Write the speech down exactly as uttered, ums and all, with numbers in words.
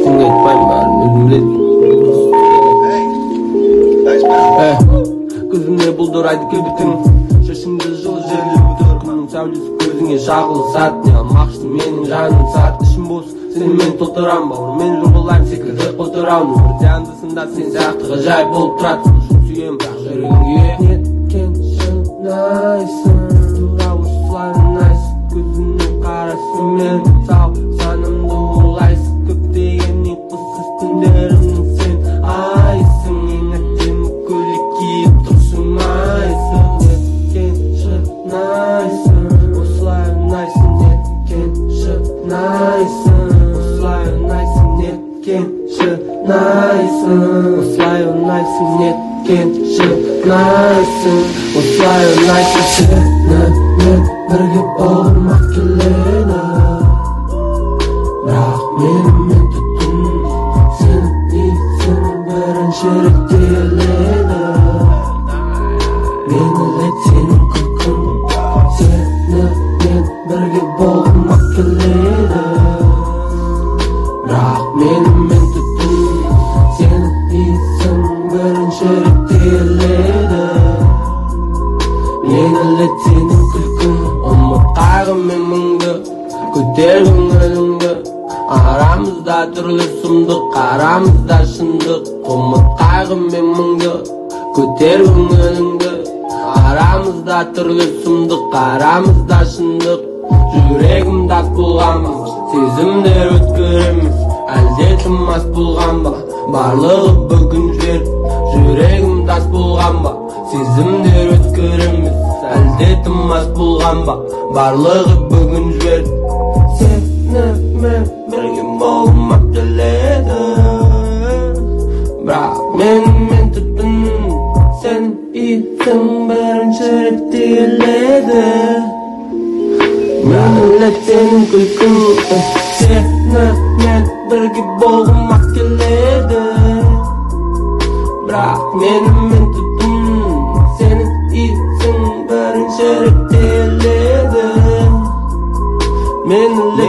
Eşliğini etmeyim ben, özüm Gözümde bulduraydı kebitің Шашыңды жылы желі бұдыр Күннің сәулесі көзіңе шағылы сәт Не алмақшты менің жаным сәт Ішім бос, сені мен толтырам бауыр Мен жобалайым секілді қотырам Өмірде андысында сен сияқты ғажайып болып тұрады Шын сүйем бірақ жүрегіңге Неткен шынайсың Тура осылай ұнайсың Көзіңнің қарасы мен сау Санымды олайсың Көптеген ұйқысыз күндерімнің сен айсың Ең әдемі көйлек киіп тұрсың айсың Неткен шынайсың Осылай ұнайсың Неткен шынайсың Осылай ұнайсың Неткен шынайсың Осылай ұнайсың Неткен шынайсың Осылай ұнайсың Сенімен бірге болмақ келеді Бірақ менімен түтін Сен дейсің бірінші рет келеді Мені лет сенің күлкің Сенімен бірге болмақ келеді Бірақ менімен түтін Сен дейсің бірінші рет келеді Мені лет сенің күлкің Ұмыт қайғы мен мұңды Көтер көңіліңді Арамызда түрлі сұмдық Арамызда шындық Ұмыт қайғы мен мұңды Көтер көңіліңді Арамызда түрлі сұмдық Арамызда шындық Жүрегім тас болған ба Сезімдер өткір емес Әлде тым мас болған ба Барлығы бүгін жіберіп Жүрегім тас болған ба Сезімдер өткір емес Әлде тым мас болған ба Барлығы бүгін жіберіп Сенімен бірге болмақ келеді Бірақ менімен түтін Сен иісің бірінші рет келеді Мені лет сенің күлкің Сенімен бірге болмақ келеді Бірақ менімен түтін Сенің иісің бірінші рет келеді Мені